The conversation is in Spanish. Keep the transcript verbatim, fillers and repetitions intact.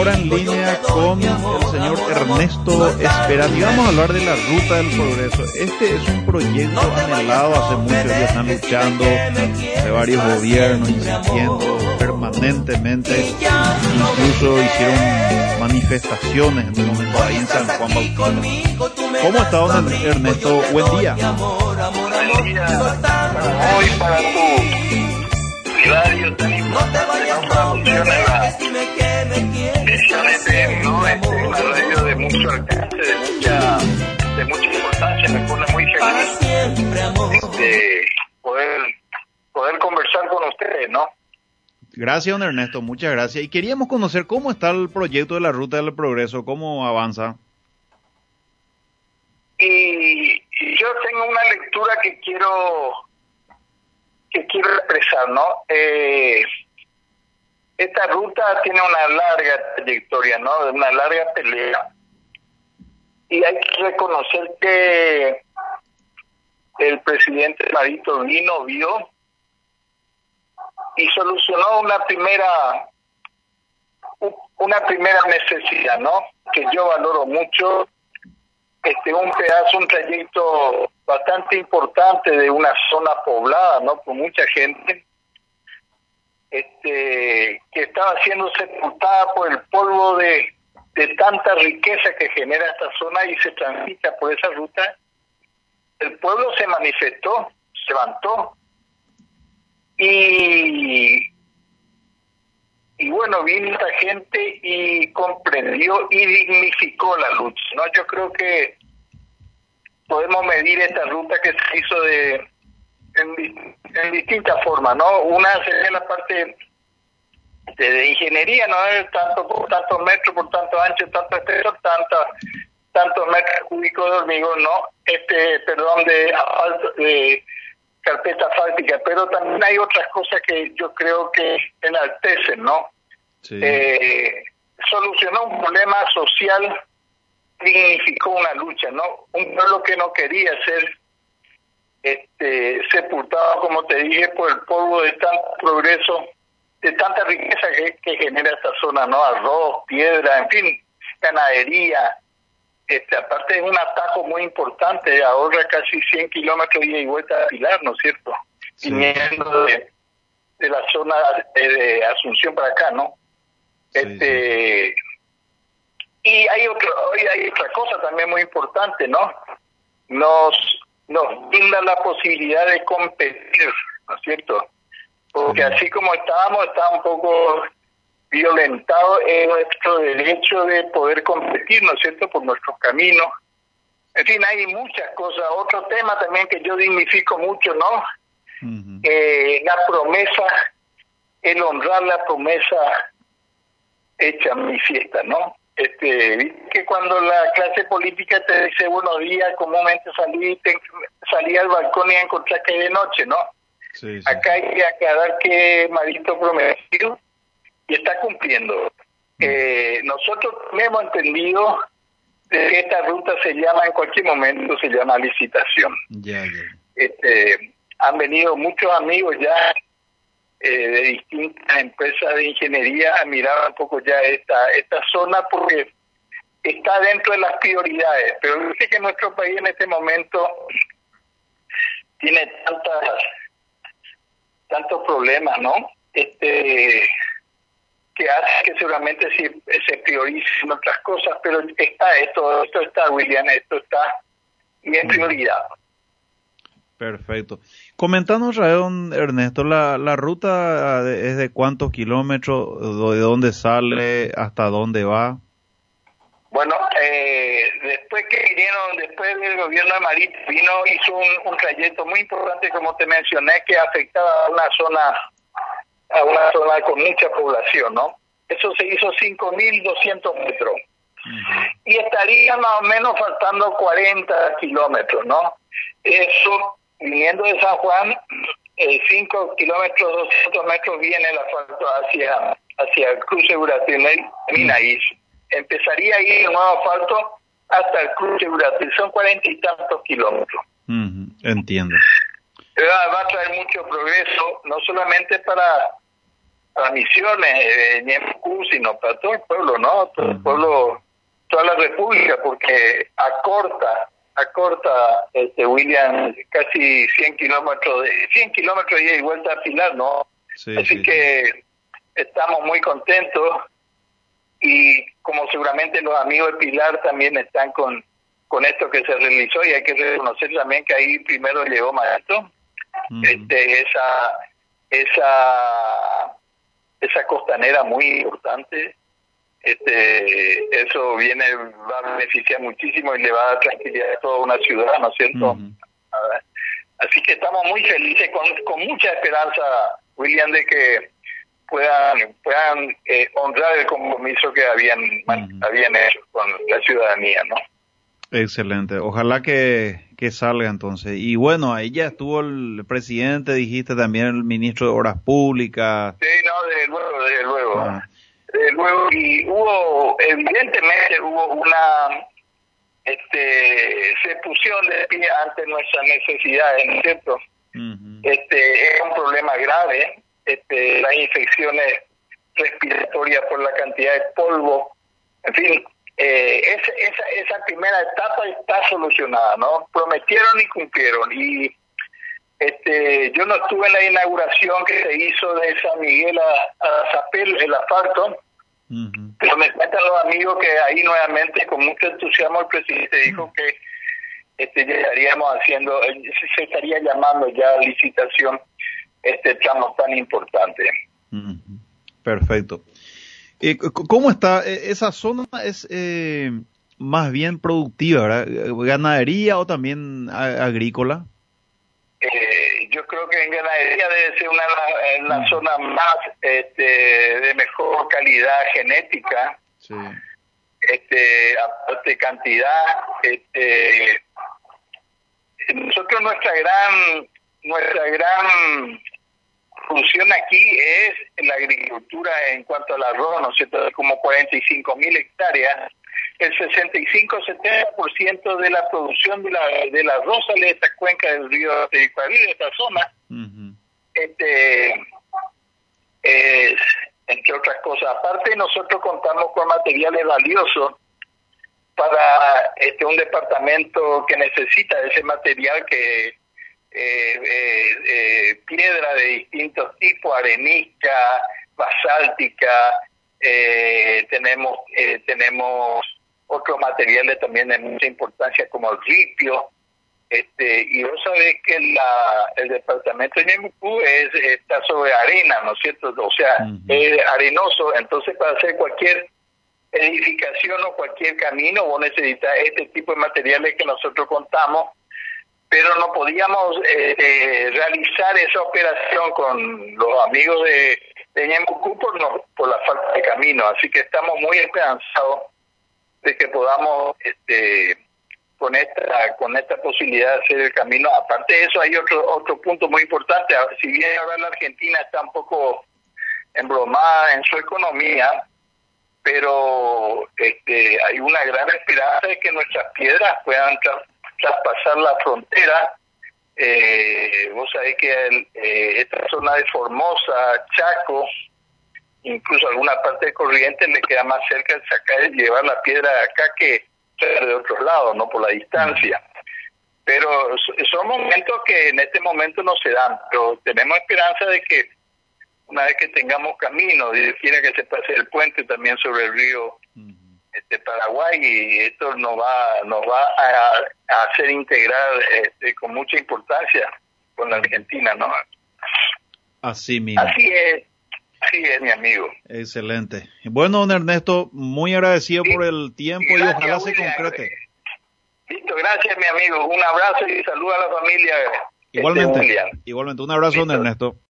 ahora en línea con el señor Ernesto Esperati. Vamos a hablar de la Ruta del Progreso. Este es un proyecto anhelado hace muchos días, están luchando de varios gobiernos, insistiendo permanentemente. Incluso hicieron manifestaciones en un momento ahí en San Juan Bautista. ¿Cómo está, don Ernesto? Buen día. Buen día para hoy, para tu radio tan importante, ¿no? Para funcionar la especialmente, ¿no? Este, una radio de mucho alcance, de mucha, de mucha importancia. Me pone muy feliz de poder, poder conversar con ustedes, ¿no? Gracias, don Ernesto, muchas gracias. Y queríamos conocer cómo está el proyecto de la Ruta del Progreso, cómo avanza. Y, y yo tengo una lectura que quiero que quiero expresar, ¿no? Eh, esta ruta tiene una larga trayectoria, ¿no? Una larga pelea. Y hay que reconocer que el presidente Marito vino, vio y solucionó una primera una primera necesidad, ¿no? Que yo valoro mucho. Este, un pedazo, un trayecto bastante importante de una zona poblada, ¿no? Por mucha gente, este, que estaba siendo sepultada por el polvo de, de tanta riqueza que genera esta zona y se transita por esa ruta. El pueblo se manifestó, se levantó y y bueno, vino esta gente y comprendió y dignificó la lucha, ¿no? Yo creo que podemos medir esta ruta que se hizo de en, en distintas formas, ¿no? Una sería la parte de, de ingeniería, ¿no? Tanto por tantos metros, por tanto ancho, tanto estrecho, tanto, tantos metros cúbicos de hormigón, ¿no? Este, perdón, de asfalto, de carpeta asfáltica, pero también hay otras cosas que yo creo que enaltecen, ¿no? Sí. Eh, solucionó un problema social, dignificó una lucha, ¿no? Un pueblo que no quería ser este, sepultado, como te dije, por el polvo de tanto progreso, de tanta riqueza que, que genera esta zona, ¿no? Arroz, piedra, en fin, ganadería. Este, aparte es un atajo muy importante, ahorra casi cien kilómetros ida y vuelta a Pilar, ¿no es cierto? Sí. Viniendo de, de la zona de, de Asunción para acá, ¿no? Sí, este sí. Y hay otro, hay otra cosa también muy importante, ¿no? Nos nos brinda la posibilidad de competir, ¿no es cierto? Porque sí. Así como estábamos, está un poco violentado en nuestro derecho de poder competir, ¿no es cierto?, por nuestros caminos. En fin, hay muchas cosas. Otro tema también que yo dignifico mucho, ¿no? Uh-huh. Eh, la promesa, el honrar la promesa hecha manifiesta, ¿no? Este, que cuando la clase política te dice buenos días, comúnmente salí, te, salí al balcón y encontré que hay de noche, ¿no? Sí, sí. Acá hay que aclarar que Marito prometió y está cumpliendo. Eh, nosotros hemos entendido que esta ruta se llama, en cualquier momento se llama licitación. Ya, ya. Este, han venido muchos amigos ya eh, de distintas empresas de ingeniería a mirar un poco ya esta esta zona porque está dentro de las prioridades. Pero yo sé que nuestro país en este momento tiene tantas tantos problemas, ¿no? Este que hace que seguramente se, se prioricen otras cosas, pero está esto, esto está, William, esto está y es prioridad. Perfecto. Comentanos, don Ernesto, la, la ruta es de cuántos kilómetros, de dónde sale, hasta dónde va. Bueno, eh, después que vinieron, después del gobierno de Marito, vino, hizo un, un trayecto muy importante, como te mencioné, que afectaba a una zona a una zona con mucha población, ¿no? Eso se hizo cinco mil doscientos metros. Uh-huh. Y estaría más o menos faltando cuarenta kilómetros, ¿no? Eso, viniendo de San Juan, eh, cinco kilómetros, doscientos metros viene el asfalto hacia, hacia el cruce Uratil, Minaís. Empezaría ahí el nuevo asfalto hasta el cruce Uratil, son cuarenta y tantos kilómetros. Uh-huh. Entiendo. Va, va a traer mucho progreso, no solamente para para Misiones, eh, Ñempucú, sino para todo el pueblo, ¿no? Todo el pueblo, toda la república, porque acorta, acorta, este William, casi cien kilómetros, de, cien kilómetros de ida y vuelta a Pilar, ¿no? Sí, Así sí, que sí. Estamos muy contentos, y como seguramente los amigos de Pilar también están con, con esto que se realizó, y hay que reconocer también que ahí primero llegó Maestro, uh-huh. este, esa, esa, esa costanera muy importante. Este, eso viene, va a beneficiar muchísimo y le va a dar tranquilidad a toda una ciudad, ¿no es cierto? Uh-huh. Así que estamos muy felices, con, con mucha esperanza, William, de que puedan puedan eh, honrar el compromiso que habían uh-huh. habían hecho con la ciudadanía, ¿no? Excelente, ojalá que, que salga entonces. Y bueno, ahí ya estuvo el presidente, dijiste también el ministro de Obras Públicas. Sí, no, desde luego, desde luego. Uh-huh. Desde luego, y hubo, evidentemente hubo una este se pusieron de pie ante nuestras necesidades, ¿no es cierto? Uh-huh. Este es un problema grave, este las infecciones respiratorias por la cantidad de polvo, en fin, eh, esa, esa esa primera etapa está solucionada, ¿no? Prometieron y cumplieron, y este yo no estuve en la inauguración que se hizo de San Miguel a, a Zapel, el asfalto. Uh-huh. Pero me cuentan los amigos que ahí nuevamente con mucho entusiasmo el presidente dijo uh-huh. que este ya estaríamos haciendo, se estaría llamando ya a licitación este tramo tan importante. Uh-huh. Perfecto. Eh, ¿Cómo está? Esa zona es eh, más bien productiva, ¿verdad? ¿Ganadería o también agrícola? Eh, yo creo que en ganadería debe ser una, una mm. zona más este, de mejor calidad genética, sí. este aparte cantidad. Este, nosotros nuestra gran nuestra gran función aquí es la agricultura en cuanto al arroz, ¿no es cierto? Como cuarenta y cinco mil hectáreas. El sesenta y cinco a setenta por ciento de la producción de la de la arroz sale de esta cuenca del río Teguicuarí, de esta zona. Uh-huh. Este es, entre otras cosas. Aparte, nosotros contamos con materiales valiosos para este un departamento que necesita ese material, que eh, eh, eh, piedra de distintos tipos, arenisca, basáltica, eh, tenemos eh, tenemos otros materiales también de mucha importancia como el ripio, este y vos sabés que la el departamento de Ñempucú es está sobre arena, ¿no es cierto? O sea, uh-huh. es arenoso, entonces para hacer cualquier edificación o cualquier camino vos necesitas este tipo de materiales que nosotros contamos, pero no podíamos eh, eh, realizar esa operación con los amigos de, de Ñempucú por, no, por la falta de camino, así que estamos muy esperanzados de que podamos este con esta con esta posibilidad de hacer el camino. Aparte de eso, hay otro otro punto muy importante. Si bien ahora la Argentina está un poco embromada en su economía, pero este hay una gran esperanza de que nuestras piedras puedan tra- traspasar la frontera. Eh, vos sabés que el, eh, esta zona de Formosa, Chaco, incluso alguna parte de Corrientes le queda más cerca de sacar y llevar la piedra de acá que de otros lados, no por la distancia. Pero son momentos que en este momento no se dan, pero tenemos esperanza de que una vez que tengamos camino, Dios quiera que se pase el puente también sobre el río este Paraguay, y esto nos va nos va a, a hacer integrar este, con mucha importancia con la Argentina, ¿no? Así mismo. Así es. Sí, es mi amigo. Excelente. Bueno, don Ernesto, muy agradecido sí, por el tiempo y, gracias, y ojalá se concrete. Listo, gracias mi amigo. Un abrazo y saludo a la familia. Igualmente, este, igualmente. Un abrazo, listo. Don Ernesto.